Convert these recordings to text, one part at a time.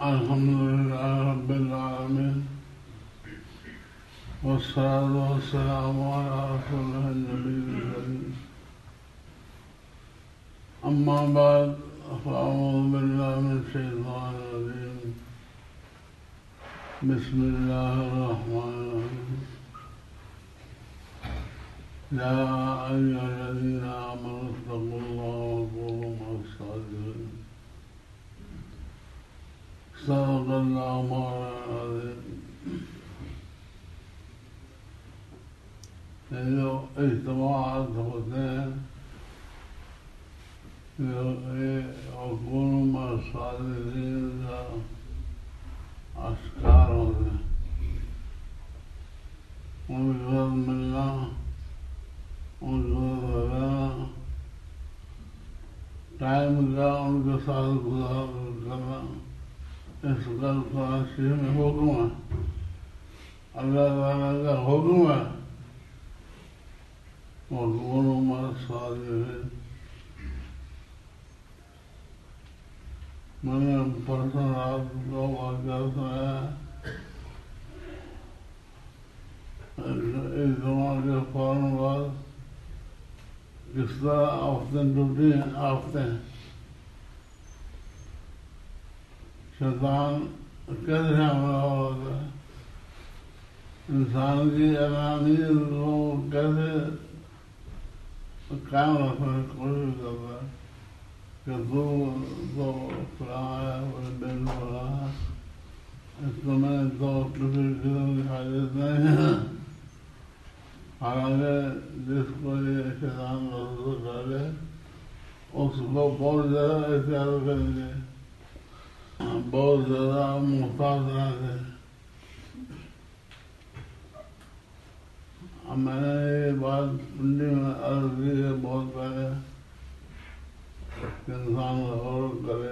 الحمد لله رب العالمين والصلاة والسلام على رسوله النبي الكريم أما بعد فأعوذ بالله من الشيطان الرجيم بسم الله الرحمن الرحيم يا أيها الذين آمنوا اتقوا الله وكونوا مع الصادقين صدق الله مولانا العظيم. یہ جو اجتماعات ہوتے ہیں یہ وکونوا مع الصادقین کا اشکار ہوتے ہیں. ان کے ساتھ ملنا، ان کے ساتھ رہنا، ٹائم کا ان کے ساتھ گزارنا، اس کا تلاشی میں حکم ہے. اللہ تعالیٰ کا حکم ہے وَكُونُوا مَعَ الصَّادِقِينَ. میں نے پرسوں رات کو واقعہ سنایا اجتماع کے فوراً بعد کس طرح آفتیں ٹوٹی ہیں. آفتیں شیطان کیسے حملہ ہوتا ہے، انسان کی انانیت کو کیسے قائم رکھنے کی کوشش کرتا ہے کہ تو فلاں ہے، وہ بن فلاں ہے، اس کو میں تو کسی قسم کی حاجت نہیں ہے. حالانکہ جس کو یہ شیطان وسوسہ ڈالے اس کو بہت زیادہ احتیاط کریں گے، بہت زیادہ محتاط رہتے ہیں. میں نے یہ بات پنڈی میں عرض کی ہے بہت پہلے کہ انسان غور کرے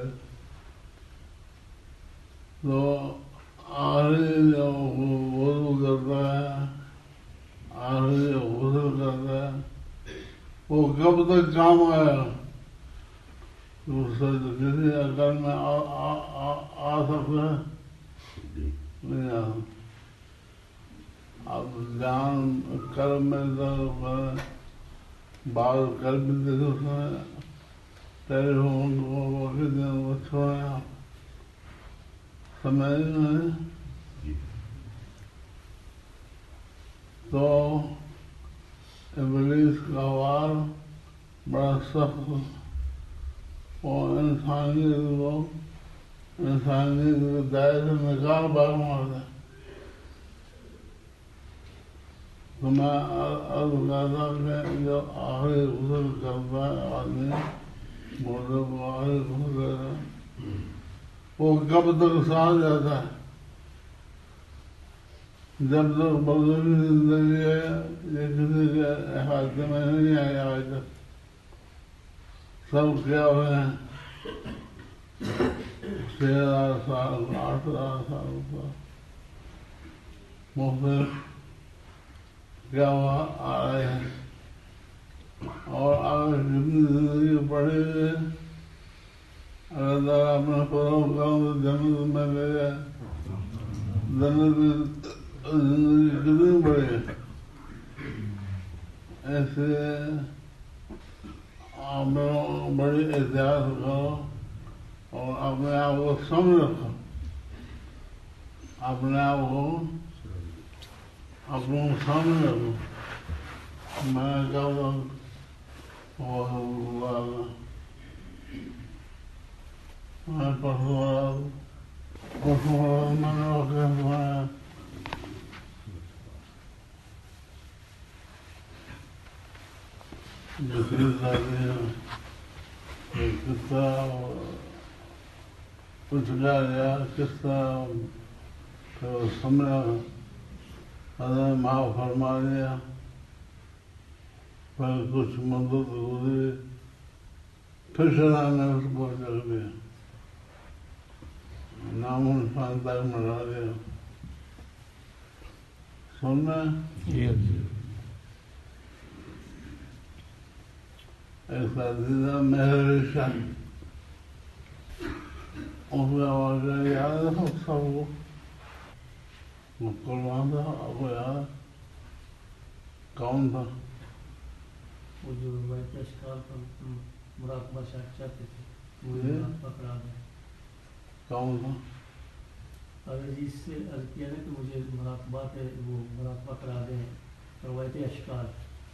تو آخری جو وضو کرتا ہے، آخری جو غسل کرتا ہے، وہ کب تک کام آئے گا؟ اس سے کسی عقل میں آ سکتا ہے؟ نہیں آ سکتا. اب جان قلب میں درد کرے، بعض قلب دیکھو سنے، ٹیلی فون کو باقی دن کو چھوڑے، سمجھ میں تو ابلیس کا وار بڑا سخت اور انسانیت کے دائرے سے نکال باہر مارتا ہے. تو میں عرض کرتا کہ جو آخری غسل کرتا ہے آدمی، مردے کو آخری غسل کرتا ہے، وہ کب تک ساتھ جاتا ہے؟ جب تک بزرگی زندگی ہے یہ کسی کے احاطے میں نہیں آئی آج تک. سب کیا ہوئے ہیں 6,000 سال، 8,000 سال کا مختلف کیا ہوا آ رہے ہیں. اور آگے کتنی زندگی پڑی ہوئی ہے. اللہ تعالیٰ اپنے فضل کرم تو جنت میں لے جائے. جنت میں زندگی کتنی بڑی ہے. ایسے آپ لوگ بڑی احتیاط کرو اور اپنے آپ کو سمجھ رکھو، اپنے آپ کو اپنے سامنے رکھو. میں کہتا ہوں میں پرسوں میں نے واقعہ سنایا جسری دادی ہے کس طرح کچھ گیا، کس طرح سمجھا، حضرت معاف فرما دیا. پھر کچھ مدت گزری، پھر شیطان نے اس کو جگ دیا، نام انسان تک مٹا دیا. سننا ایک عزیزہ مہر شاہ اس کا واقعہ یاد ہے سب کو قربان تھا آپ کو یاد ہے کون تھا وہ جو روایت اشکال پر مراقبہ شاید چاہتے تھے وہ مراقبہ کرا دیں کون تھا اگر اس سے عرض کیا نا کہ مجھے مراقبات ہے وہ مراقبہ کرا دیں روایت اشکال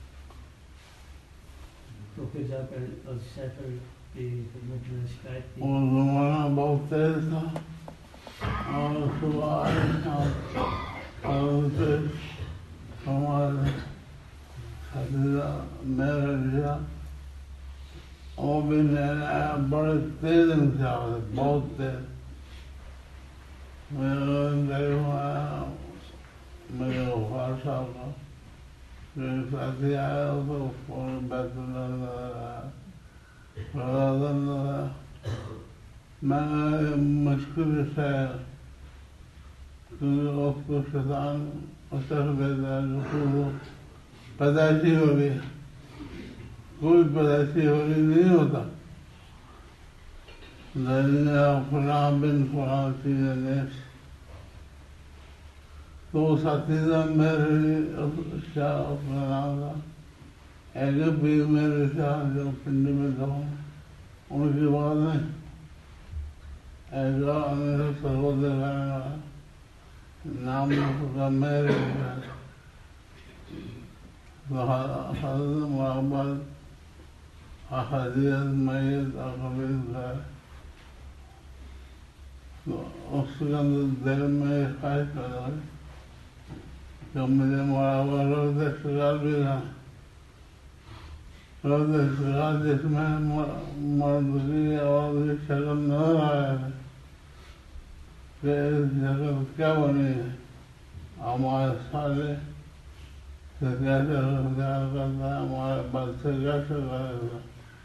تو پھر جا کر شیخر کی خدمت میں شکایت کی وہ زمانہ بہت تیز تھا اور صبح آئے اور ان سے ہمارے حضرہ میرا لیا وہ بھی نیا بڑے تیز انتظار ہے بہت تیز میرا انتظار آیا میرے غفار صاحب کا میرے ساتھی آیا تو بیت اللہ نظر آیا رضا نظر آیا میں نے مشکل سے کیونکہ اس کو شیطان اثر دیتا ہے جو خود پیدائشی ہو گئی کوئی پیدائشی ہو گئی نہیں ہوتا فلاں بن فلاں چیزیں نیس تو ساتھی تھا میرے شاہ اپنا نام تھا ایک پیر میرے شاہ جو پنڈی میں تھا ان کی بات نہیں ایک میرے سرو دکھانے کا نام کا میرے حضرت محمد احادیث میت اقلیت ہے تو اس کے اندر دل میں خواہش پیدا ہوئی کہ مجھے مراقبہ روز استقال بھی تھا روز استقال جس میں مرد کی عورت کی شکل نظر آیا ہے کہ اس شکل کیا بنی ہے ہمارے سارے سے کیسے اختیار کرتا ہے ہمارے بد سے کیسے کرے گا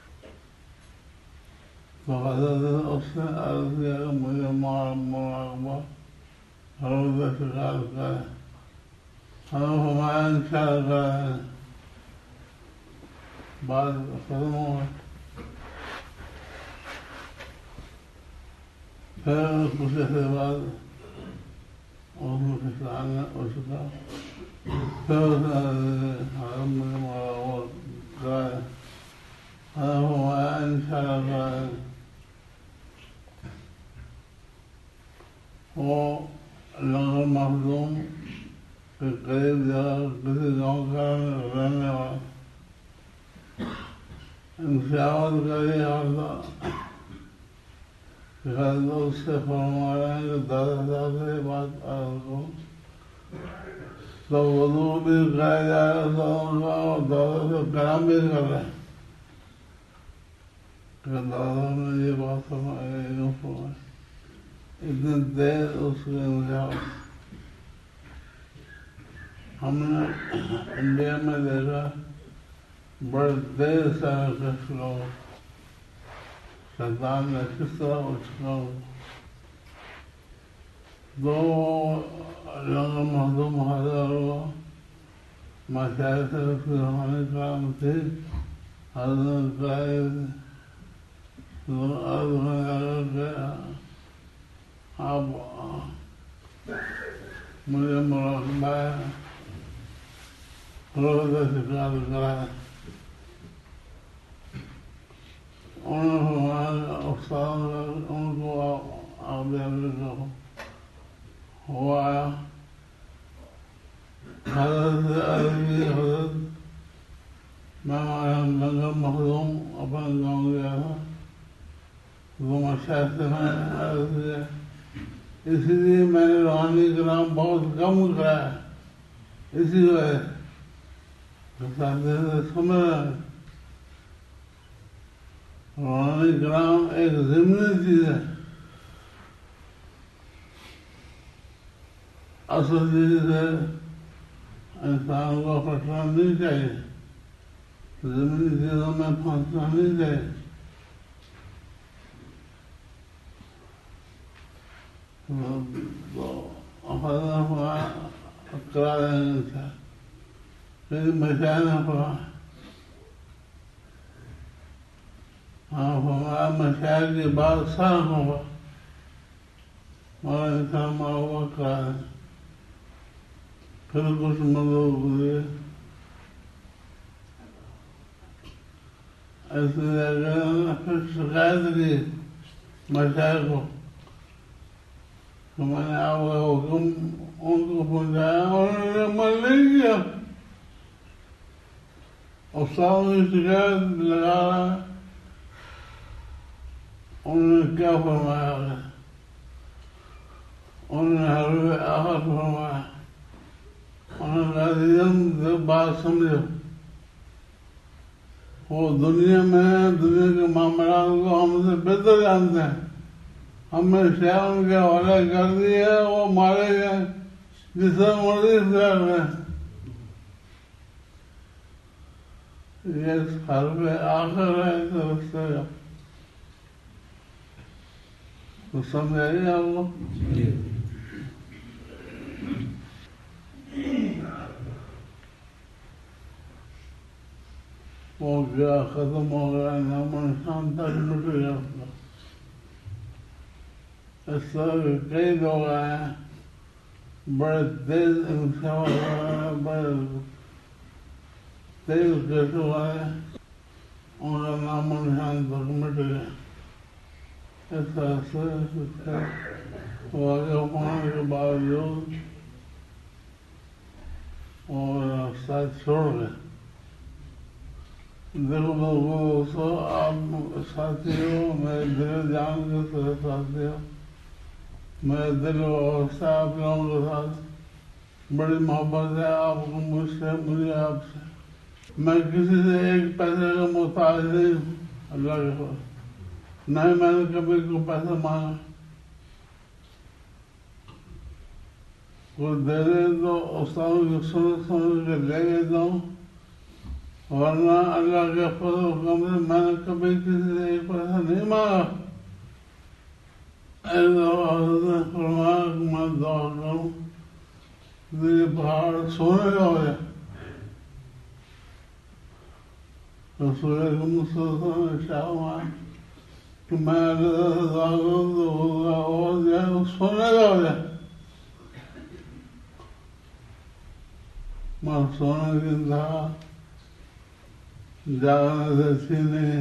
تو حضرت اس نے عرض کیا کہ مجھے مراقبہ روز استقال کرے ہم ہمارا انشاء کریں بات ختم ہو گئی پھر کچھ دیر بعد اس کسان نے اس کا پھر اس نے حرم میں مراقبہ کرے ہم ہمارا انشاء کریں وہ لنگر مخدوم کے قریب جگہ کسی گاؤں کا رہنے والا انشاءت کری اور اس سے فرما رہے ہیں کہ دادا صاحب سے بات عرض کو تو وضو بھی کرایا جا رہا تھا اور دادا سے کلام بھی کر رہے ہیں کہ دادا نے یہ بات فرمائی یوں فرمائی اتنی دیر اس کے انشاءت ہم نے انڈیا میں دیکھا بڑے دیر سے کچھ لوگ شیطان نے کس طرح اس کو دو لنگر مخدوم حاضر ہوا مشاہد سے اس کی روحانی کام تھی حضرت قائد عرض میں اگر کہ آپ مجھے مراقبہ روز استقال کرائے انہوں نے ہمارے استاد ان کو آپ ہوا آیا حضرت حضرت میں ہمارا لنگر مخدوم اپنے گاؤں گیا تھا وہ مشاہد سے میں عرض کیا اسی لیے میں نے روحانی کلام بہت کم کرایا اسی وجہ سے سمجھ رہے ہیں روحانی کلام ایک ضمنی چیز ہے اصل چیز ہے انسان کو پھنسنا نہیں چاہیے ضمنی چیزوں میں پھنسنا نہیں چاہیے کرا دیں گے لیکن مشاہد نہ پڑا ہاں ہمارا مشاہد کی بات سر ہوگا ہمارا انسان معاوضہ کرا ہے. پھر کچھ مدد گزرے ایسی جگہ پھر شکایت کی مشائخ کو کہ میں نے آپ کا حکم ان کو پہنچایا اور انہوں نے عمل نہیں کیا. استاد کی شکایت لگا رہا ہے. انہوں نے کیا فرمایا ہے؟ انہوں نے حرف آخر فرمایا. انہوں نے کہا بات سمجھو، وہ دنیا کے معاملات کو ہم سے بہتر جانتے ہیں. ہم نے شہر کے حوالے کر دیا ہے، وہ مارے گئے جس سے مرضی کر رہے ہیں. یہ حرف آخر ہے اس رستے کا. تو سمجھ آئیے آپ کو. وہ گیا، ختم ہو گیا، نام و نشان تک مٹ گیا. اس طرح کے کئی لوگ آئے بڑے تیز انسان، بڑے تیز کیسے آئے، ان کا نام و نشان تک مٹ گیا. اس طرح سے واقع ہونے کے باوجود اور ساتھ چھوڑ گئے. دیکھو آپ ساتھی ہو، میرے دل جان کے سارے ساتھی ہو. میرے دل اور سے آپ لوگوں کے ساتھ بڑی محبت ہے آپ کو مجھ سے، مجھے آپ سے. میں کسی سے ایک پیسے کا محتاج نہیں ہوں اللہ کے پاس. نہ میں نے کبھی کو پیسہ مانگا. کوئی دے دے تو استادوں کو سن کے لے لیتا ہوں، ورنہ اللہ کے فضل و کرم سے میں نے کبھی کسی سے ایک پیسہ نہیں مانگا. حضرت نے فرمایا کہ میں دعا کروں یہ پہاڑ سونے کا ہو جائے. رسول اکرم صلی اللہ علیہ وسلم نے فرمایا کہ میں اللہ سے دعا کروں تو اور جائے سونے کا ہو جائے. میں سونے کی انتہا جاگنے سے تھی نہیں.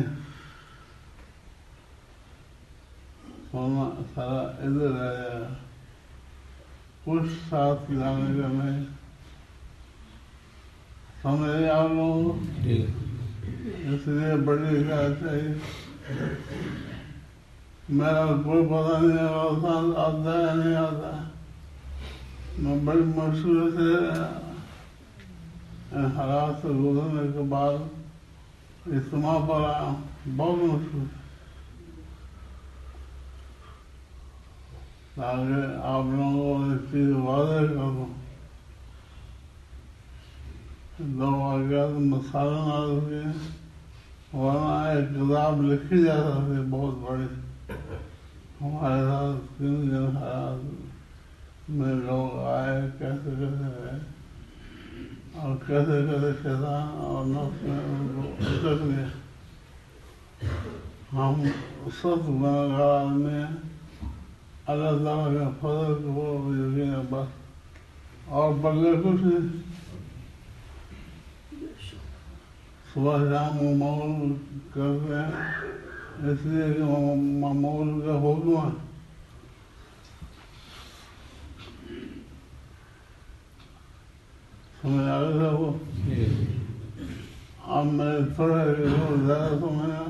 سونا سارا ادھر رہ جائے، کچھ ساتھ جانے کا نہیں. سمجھے آپ لوگوں کو؟ اس لیے بڑی حکایت چاہیے. میرا کوئی پتہ نہیں ہے آتا ہے نہیں آتا. میں بڑی مشکل سے حالات سے گزرنے کے بعد اجتماع پر آیا ہوں. بہت مشکل تاکہ آپ لوگوں کو اس چیز واضح کر دوں. دو واقعات مثالیں عرض کی، ورنہ ایک کتاب لکھی جا سکتی بہت بڑی. ہمارے ساتھ کن جن حالات میں لوگ آئے، کیسے کیسے گئے اور کیسے کیسے شیطان اور نفس نے ان کو اٹک لیا. ہم سخت گنہگار آدمی ہیں. اللہ تعالیٰ کے فضل کو یقین ہے بس، اور بلے کچھ نہیں. صبح شام معمول کرتے ہیں اس لیے کہ معمول کا حکم ہے. سمجھ آ گیا وہ. اب میں تھوڑا زیادہ سمجھا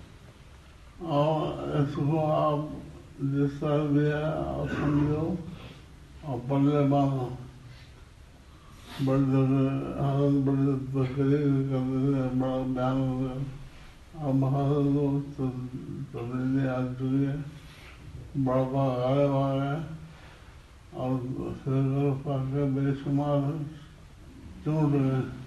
اور اس کو آپ جس طرح بھی ہے آپ سمجھو اور پلے باندھو. بڑی حضرت بڑی تقریر کرتے تھے، بڑا بیان ہوتا ہے. اب حضرت کو تبدیلی آ چکی ہے، بڑا غالب آ گیا اور بے شمار چونٹ گئے.